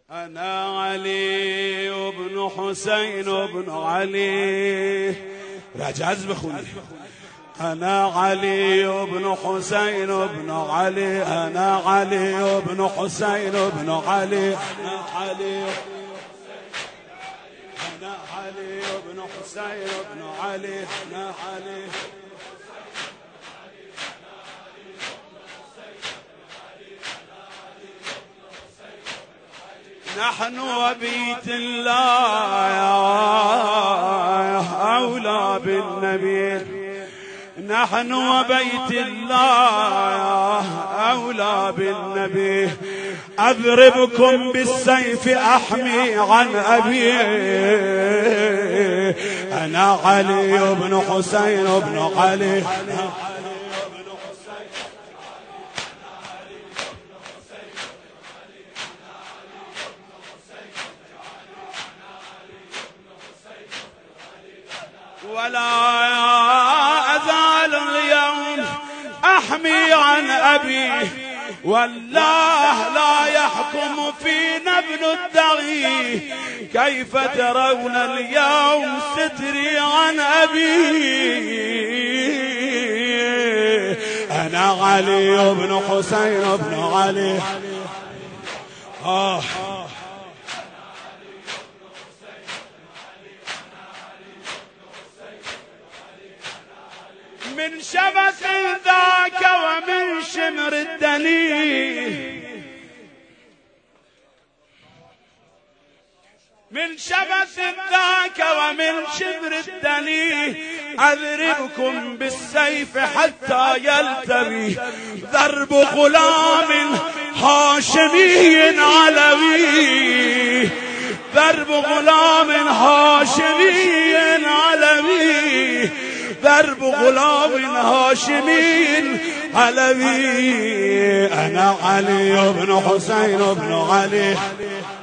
أنا علي بن حسين بن علي. رجز بخوني. أنا علي بن حسين بن علي. أنا علي بن حسين بن علي. أنا علي بن حسين بن علي. أنا علي نحن وبيت الله أولى بالنبي. نحن وبيت الله أولى بالنبي. أضربكم بالسيف أحمي عن أبي. أنا علي بن حسين بن علي. ولا أزال اليوم أحمي عن أبي. والله لا يحكم فينا ابن الدغي. كيف ترون اليوم ستري عن أبي. أنا علي بن حسين بن علي. من شبث ذاك ومن شمر الدني. من شبث ذاك ومن شمر الدني. أضربكم بالسيف حتى يلتوي. ضرب غلام هاشمي علوي. ضرب غلام هاشمي علوي. ضرب غلام هاشمي علوي. أنا علي بن حسين بن علي.